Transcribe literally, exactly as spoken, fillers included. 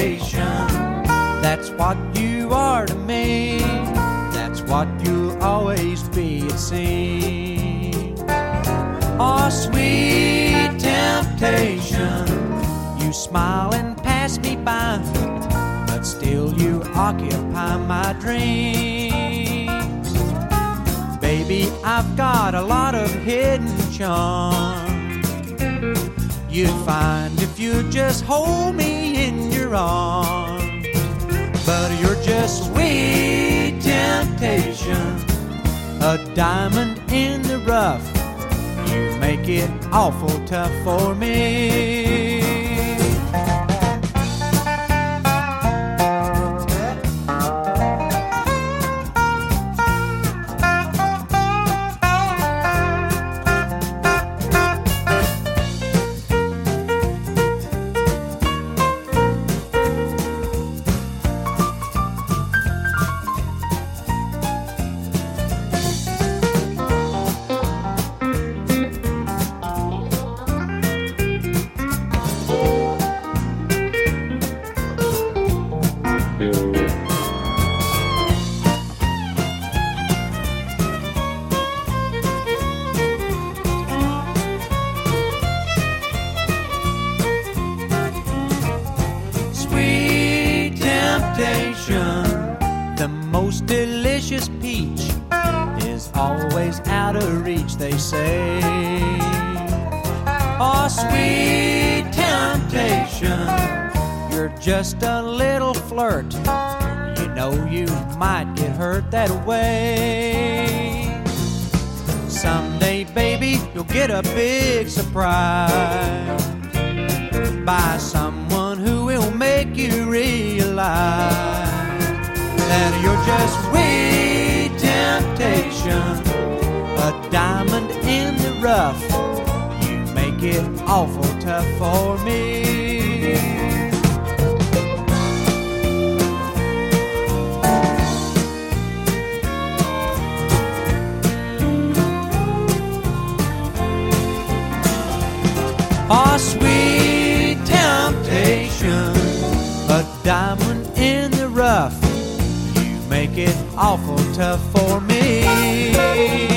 temptation. That's what you are to me. That's what you'll always be, it seems. Oh, sweet temptation, you smile and pass me by, but still you occupy my dreams. Baby, I've got a lot of hidden charm you'd find if you'd just hold me in your arms. But you're just sweet temptation, a diamond in the rough. You make it awful tough for me. The most delicious peach is always out of reach, they say. Oh, sweet temptation, you're just a little flirt. You know you might get hurt that way. Someday, baby, you'll get a big surprise by someone who will make you realize that you're just sweet temptation, a diamond in the rough. You make it awful tough for me. Oh, sweet temptation, a diamond in the rough. Make it awful tough for me.